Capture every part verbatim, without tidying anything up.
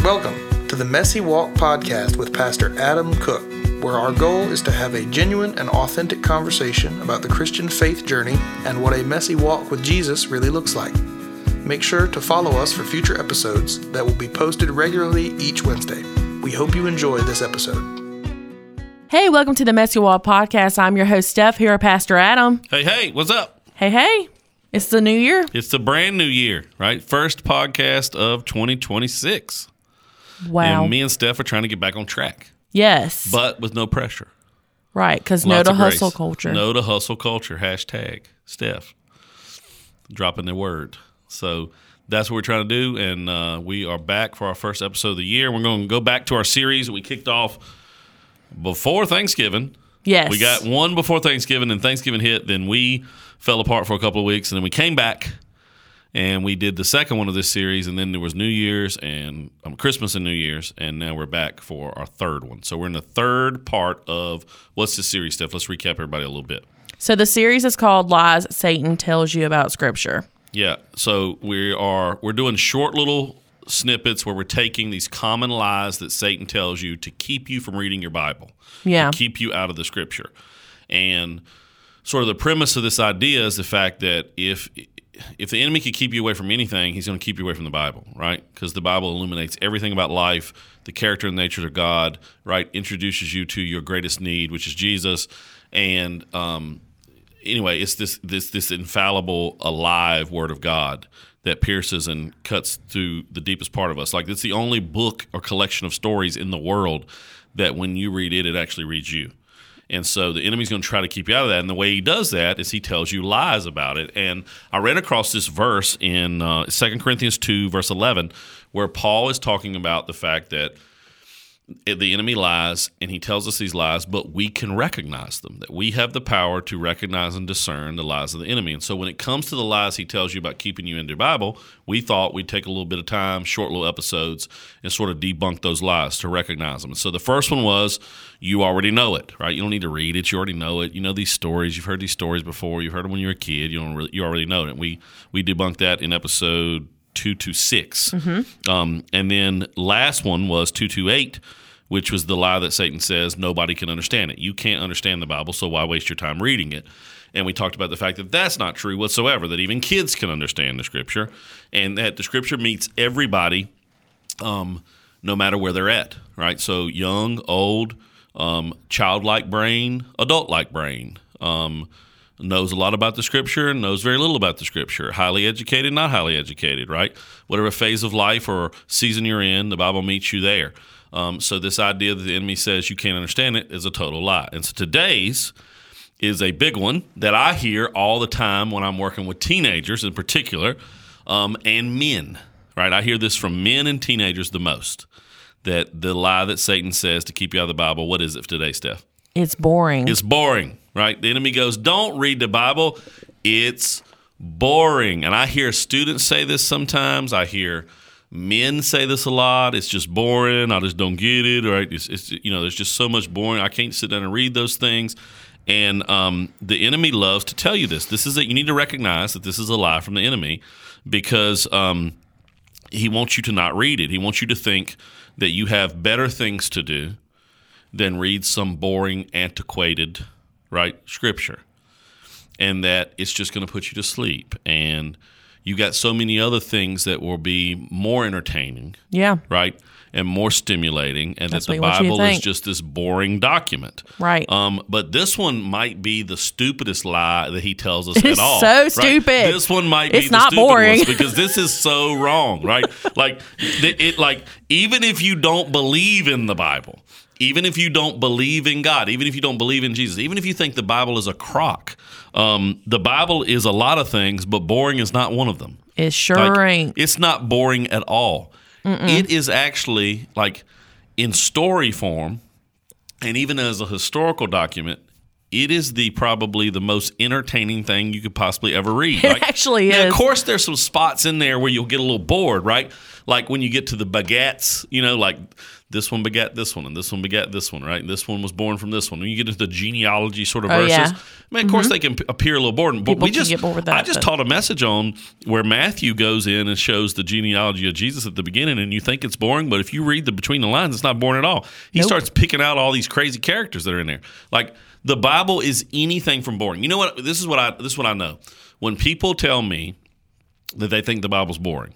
Welcome to the Messy Walk podcast with Pastor Adam Cook, where our goal is to have a genuine and authentic conversation about the Christian faith journey and what a messy walk with Jesus really looks like. Make sure to follow us for future episodes that will be posted regularly each Wednesday. We hope you enjoy this episode. Hey, welcome to the Messy Walk podcast. I'm your host, Steph, here at Pastor Adam. Hey, hey, what's up? Hey, hey. It's the new year. It's the brand new year, right? First podcast of twenty twenty-six. Wow. And me and Steph are trying to get back on track. Yes. But with no pressure. Right, because no to hustle culture. No to hustle culture. Hashtag Steph. Dropping the word. So that's what we're trying to do, and uh, we are back for our first episode of the year. We're going to go back to our series that we kicked off before Thanksgiving. Yes. We got one before Thanksgiving, and Thanksgiving hit. Then we fell apart for a couple of weeks, and then we came back, and we did the second one of this series, and then there was New Year's and um, Christmas and New Year's, and now we're back for our third one. So we're in the third part of what's the series, Steph? Let's recap everybody a little bit. So the series is called Lies Satan Tells You About Scripture. Yeah. So we are we're doing short little snippets where we're taking these common lies that Satan tells you to keep you from reading your Bible. Yeah. To keep you out of the Scripture. And sort of the premise of this idea is the fact that if if the enemy could keep you away from anything, he's going to keep you away from the Bible, right? Because the Bible illuminates everything about life, the character and nature of God, right? Introduces you to your greatest need, which is Jesus. And um, anyway, it's this this this infallible, alive Word of God that pierces and cuts through the deepest part of us. Like, it's the only book or collection of stories in the world that when you read it, it actually reads you. And so the enemy's going to try to keep you out of that. And the way he does that is he tells you lies about it. And I ran across this verse in uh, Second Corinthians two, verse eleven, where Paul is talking about the fact that the enemy lies, and he tells us these lies, but we can recognize them, that we have the power to recognize and discern the lies of the enemy. And so when it comes to the lies he tells you about keeping you in the Bible, we thought we'd take a little bit of time, short little episodes, and sort of debunk those lies to recognize them. And so the first one was, you already know it, right? You don't need to read it. You already know it. You know these stories. You've heard these stories before. You've heard them when you were a kid. You don't really, you already know it. And we, we debunked that in episode two to six. Mm-hmm. Um, and then last one was two to eight, which was the lie that Satan says nobody can understand it. You can't understand the Bible, so why waste your time reading it? And we talked about the fact that that's not true whatsoever, that even kids can understand the Scripture, and that the Scripture meets everybody um, no matter where they're at, right? So young, old, um, childlike brain, adult-like brain, um, knows a lot about the Scripture and knows very little about the Scripture, highly educated, not highly educated, right? Whatever phase of life or season you're in, the Bible meets you there. Um, so this idea that the enemy says you can't understand it is a total lie. And so today's is a big one that I hear all the time when I'm working with teenagers in particular, um, and men, right? I hear this from men and teenagers the most, that the lie that Satan says to keep you out of the Bible, what is it today, Steph? It's boring. It's boring, right? The enemy goes, don't read the Bible. It's boring. And I hear students say this sometimes. I hear men say this a lot. It's just boring. I just don't get it. Right? It's, it's you know, there's just so much boring. I can't sit down and read those things. And um, the enemy loves to tell you this. This is a, you need to recognize that this is a lie from the enemy, because um, he wants you to not read it. He wants you to think that you have better things to do than read some boring, antiquated, right, Scripture, and that it's just going to put you to sleep. And you got so many other things that will be more entertaining, yeah, right, and more stimulating, and That's that the what Bible is just this boring document, right? Um, but this one might be the stupidest lie that he tells us it's at all. So right? stupid. This one might it's be the not stupid boring. ones, because this is so wrong, right? Like it, it, like even if you don't believe in the Bible, even if you don't believe in God, even if you don't believe in Jesus, even if you think the Bible is a crock, um, the Bible is a lot of things, but boring is not one of them. It sure like, ain't. It's not boring at all. Mm-mm. It is actually, like, in story form, and even as a historical document, it is the probably the most entertaining thing you could possibly ever read. It like, actually now, is. Of course, there's some spots in there where you'll get a little bored, right? like when you get to the begats, you know, like this one begat this one and this one begat this one, right? And this one was born from this one. When you get into the genealogy sort of Oh, verses, yeah. I mean, of course they can p- appear a little boring, but People we can just, get bored with that, I just but- taught a message on where Matthew goes in and shows the genealogy of Jesus at the beginning, and you think it's boring, but if you read the between the lines, it's not boring at all. He Nope. starts picking out all these crazy characters that are in there. Like the Bible is anything from boring. You know what? This is what I this is what I know. When people tell me that they think the Bible's boring,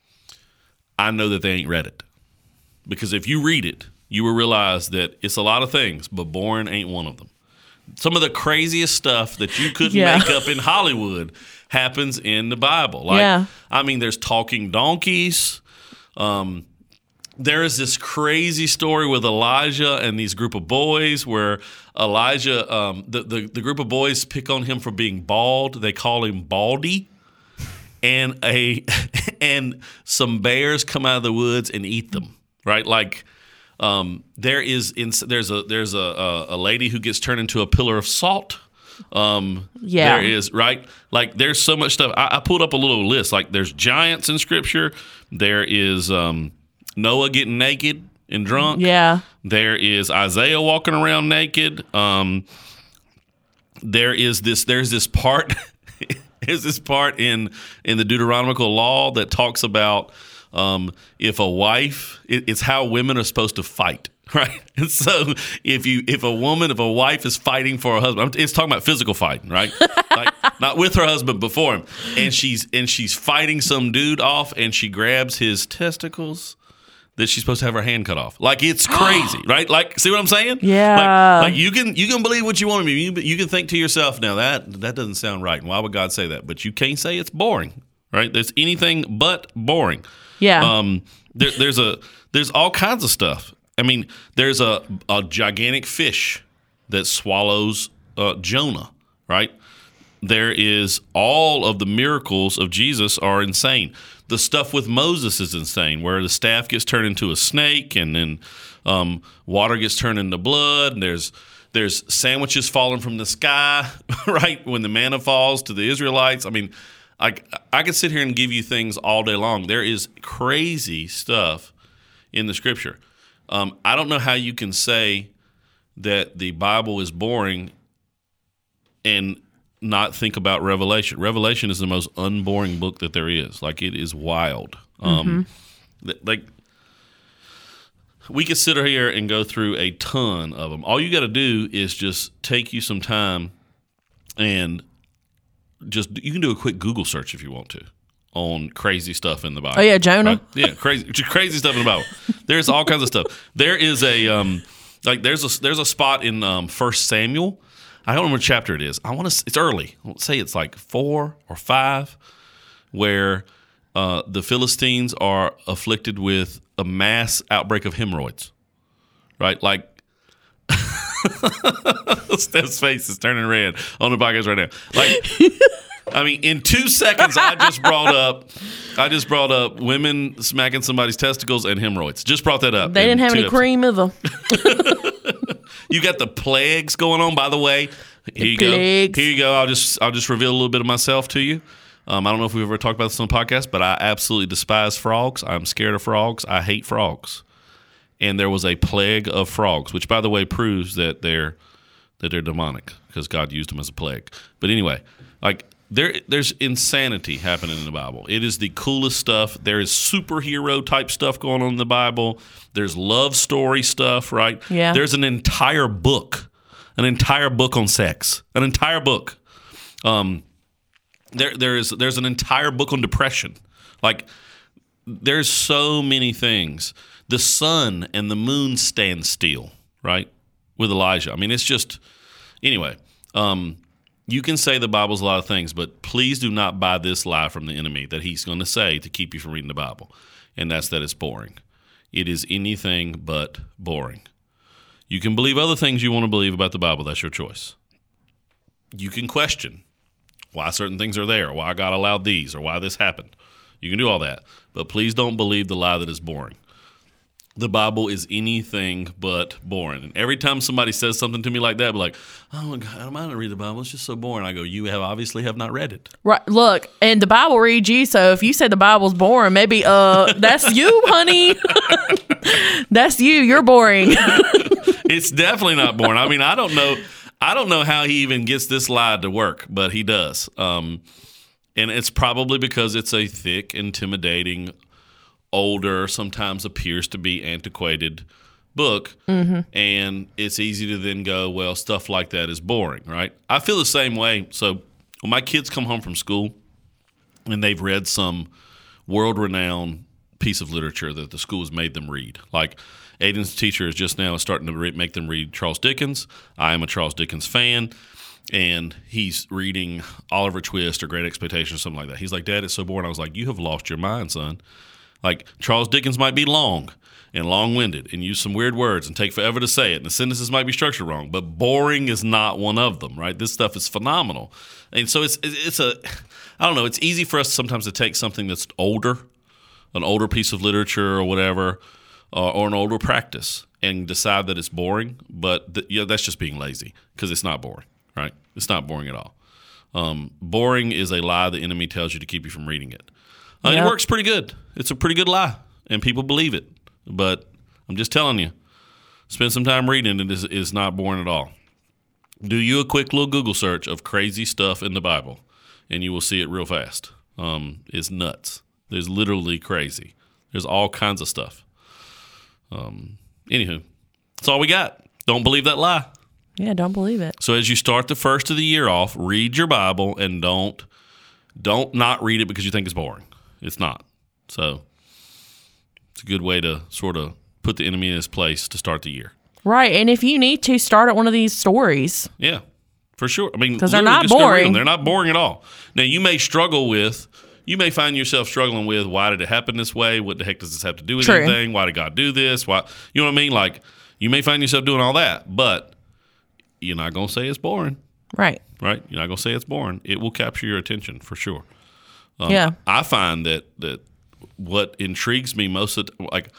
I know that they ain't read it. Because if you read it, you will realize that it's a lot of things, but boring ain't one of them. Some of the craziest stuff that you couldn't Yeah. make up in Hollywood happens in the Bible. Like, Yeah. I mean, there's talking donkeys. Um, there is this crazy story with Elijah and these group of boys where Elijah, um, the, the, the group of boys pick on him for being bald. They call him Baldy. And a and some bears come out of the woods and eat them, right? Like um, there is in, there's a there's a, a a lady who gets turned into a pillar of salt. Um, Yeah. there is right. Like there's so much stuff. I, I pulled up a little list. Like there's giants in Scripture. There is um, Noah getting naked and drunk. Yeah. There is Isaiah walking around naked. Um, there is this. There's this part. There's this part in in the Deuteronomical law that talks about um, if a wife. It, it's how women are supposed to fight, right? And so if you if a woman if a wife is fighting for her husband, it's talking about physical fighting, right? Like not with her husband, before him, and she's and she's fighting some dude off, and she grabs his testicles. That she's supposed to have her hand cut off. Like it's crazy, right? Like, see what I'm saying? Yeah. Like, like you can you can believe what you want to be. You, you can think to yourself, now that that doesn't sound right. And why would God say that? But you can't say it's boring, right? There's anything but boring. Yeah. Um. There, there's a there's all kinds of stuff. I mean, there's a a gigantic fish that swallows uh, Jonah, right? There is all of the miracles of Jesus are insane. The stuff with Moses is insane, where the staff gets turned into a snake, and then um, water gets turned into blood. And there's there's sandwiches falling from the sky, right? When the manna falls to the Israelites. I mean, I I could sit here and give you things all day long. There is crazy stuff in the Scripture. Um, I don't know how you can say that the Bible is boring and not think about Revelation. Revelation is the most unboring book that there is. Like, it is wild. Um, th- like, we could sit here and go through a ton of them. All you got to do is just take you some time and just, you can do a quick Google search if you want to on crazy stuff in the Bible. Oh, yeah, Jonah. Right? Yeah, crazy, just crazy stuff in the Bible. There's all kinds of stuff. There is a, um, like, there's a, there's a spot in um, First Samuel. I don't remember what chapter it is. I want to. It's early. Let's say it's like four or five, where uh, the Philistines are afflicted with a mass outbreak of hemorrhoids. Right, like Steph's face is turning red on the podcast right now. Like, I mean, in two seconds, I just brought up. I just brought up women smacking somebody's testicles and hemorrhoids. Just brought that up. They didn't have any episodes. cream either. You got the plagues going on, by the way. Here you plagues. go. Here you go. I'll just I'll just reveal a little bit of myself to you. Um, I don't know if we've ever talked about this on the podcast, but I absolutely despise frogs. I'm scared of frogs. I hate frogs. And there was a plague of frogs, which, by the way, proves that they're that they're demonic because God used them as a plague. But anyway, like there there's insanity happening in the Bible. It is the coolest stuff. There is superhero type stuff going on in the Bible. There's love story stuff, right? Yeah. There's an entire book, an entire book on sex, an entire book. Um, there there is there's an entire book on depression. Like there's so many things. The sun and the moon stand still, right? With Elijah. I mean, it's just anyway. Um, You can say the Bible's a lot of things, but please do not buy this lie from the enemy that he's going to say to keep you from reading the Bible, and that's that it's boring. It is anything but boring. You can believe other things you want to believe about the Bible. That's your choice. You can question why certain things are there, why God allowed these, or why this happened. You can do all that, but please don't believe the lie that is boring. the Bible is anything but boring. And every time somebody says something to me like that, I'll be like, oh my God, I don't mind to read the Bible. It's just so boring. I go, you have obviously have not read it. Right. Look, and the Bible reads you. So if you say the Bible's boring, maybe uh, that's you, honey. That's you. You're boring. It's definitely not boring. I mean, I don't know. I don't know how he even gets this lie to work, but he does. Um, and it's probably because it's a thick, intimidating, older, sometimes appears to be antiquated book, mm-hmm. and it's easy to then go, well, stuff like that is boring, right? I feel the same way. So when my kids come home from school and they've read some world-renowned piece of literature that the school has made them read, like Aiden's teacher is just now starting to re- make them read Charles Dickens. I am a Charles Dickens fan, and he's reading Oliver Twist or Great Expectations or something like that. He's like, Dad, it's so boring. I was like, you have lost your mind, son. Like, Charles Dickens might be long and long-winded and use some weird words and take forever to say it, and the sentences might be structured wrong, but boring is not one of them, right? This stuff is phenomenal. And so it's it's a, I don't know, it's easy for us sometimes to take something that's older, an older piece of literature or whatever, uh, or an older practice, and decide that it's boring, but th- yeah, that's just being lazy, because it's not boring, right? It's not boring at all. Um, boring is a lie the enemy tells you to keep you from reading it. Uh, yep. It works pretty good. It's a pretty good lie, and people believe it. But I'm just telling you, spend some time reading it. It is not boring at all. Do you a quick little Google search of crazy stuff in the Bible, and you will see it real fast. Um, it's nuts. There's literally crazy. There's all kinds of stuff. Um, anywho, that's all we got. Don't believe that lie. Yeah, don't believe it. So as you start the first of the year off, read your Bible, and don't don't not read it because you think it's boring. It's not. So it's a good way to sort of put the enemy in his place to start the year. Right. And if you need to, start at one of these stories. Yeah, for sure. I mean, because they're not boring. They're not boring at all. Now, you may struggle with, you may find yourself struggling with, why did it happen this way? What the heck does this have to do with True. anything? Why did God do this? Why? You know what I mean? Like, you may find yourself doing all that, but you're not going to say it's boring. Right. Right? You're not going to say it's boring. It will capture your attention for sure. Um, yeah. I find that that what intrigues me most of the, like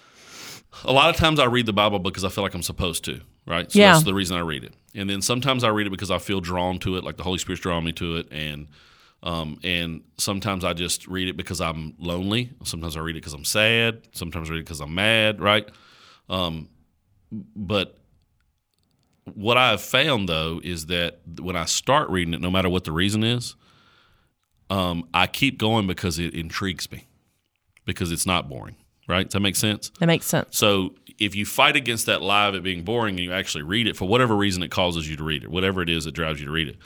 a lot of times I read the Bible because I feel like I'm supposed to, right? So yeah. that's the reason I read it. And then sometimes I read it because I feel drawn to it, like the Holy Spirit's drawing me to it, and um, and sometimes I just read it because I'm lonely. Sometimes I read it because I'm sad. Sometimes I read it because I'm mad, right? Um, but what I've found, though, is that when I start reading it, no matter what the reason is, Um, I keep going because it intrigues me, because it's not boring, right? Does that make sense? That makes sense. So if you fight against that lie of it being boring and you actually read it, for whatever reason it causes you to read it, whatever it is that drives you to read it,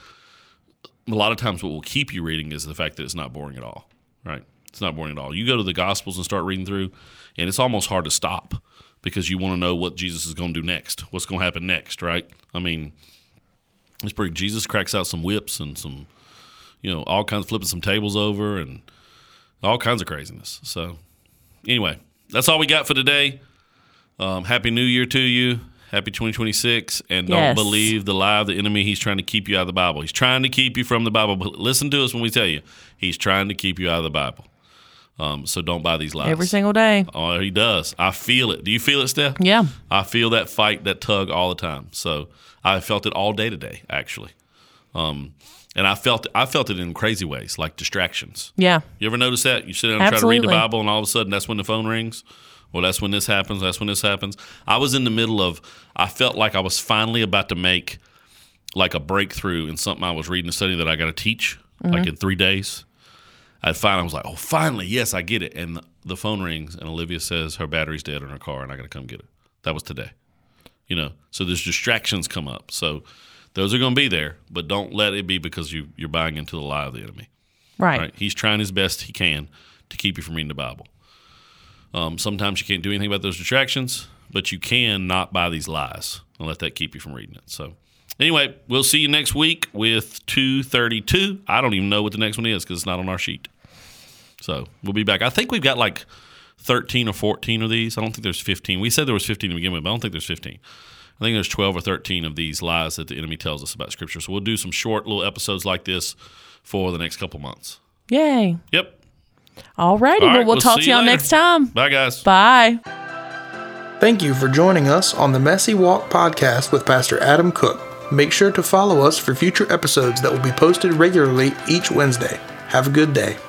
a lot of times what will keep you reading is the fact that it's not boring at all, right? It's not boring at all. You go to the Gospels and start reading through, and it's almost hard to stop because you want to know what Jesus is going to do next, what's going to happen next, right? I mean, it's pretty. Jesus cracks out some whips and some, you know, all kinds of flipping some tables over and all kinds of craziness. So anyway, that's all we got for today. Um, Happy New Year to you. Happy twenty twenty-six. And don't yes. believe the lie of the enemy. He's trying to keep you out of the Bible. He's trying to keep you from the Bible. But listen to us when we tell you. He's trying to keep you out of the Bible. Um, so don't buy these lies. Every single day. Oh, he does. I feel it. Do you feel it, Steph? Yeah. I feel that fight, that tug all the time. So I felt it all day today, actually. Um, and I felt I felt it in crazy ways, like distractions. Yeah. You ever notice that? You sit down and Absolutely. try to read the Bible, and all of a sudden that's when the phone rings. Well, that's when this happens. That's when this happens. I was in the middle of, I felt like I was finally about to make like a breakthrough in something I was reading and studying that I got to teach, mm-hmm. like in three days. I finally was like, oh, finally, yes, I get it. And the, the phone rings, and Olivia says her battery's dead in her car, and I got to come get it. That was today. You know, so there's distractions come up. So those are going to be there, but don't let it be because you, you're buying into the lie of the enemy. Right. right. He's trying his best he can to keep you from reading the Bible. Um, sometimes you can't do anything about those distractions, but you can not buy these lies and let that keep you from reading it. So anyway, we'll see you next week with two thirty-two. I don't even know what the next one is because it's not on our sheet. So we'll be back. I think we've got like thirteen or fourteen of these. I don't think there's fifteen. We said there was fifteen to begin with, but I don't think there's fifteen. I think there's twelve or thirteen of these lies that the enemy tells us about Scripture. So we'll do some short little episodes like this for the next couple months. Yay. Yep. All righty. All right, well, we'll, we'll talk to y'all later. next time. Bye, guys. Bye. Thank you for joining us on the Messy Walk podcast with Pastor Adam Cook. Make sure to follow us for future episodes that will be posted regularly each Wednesday. Have a good day.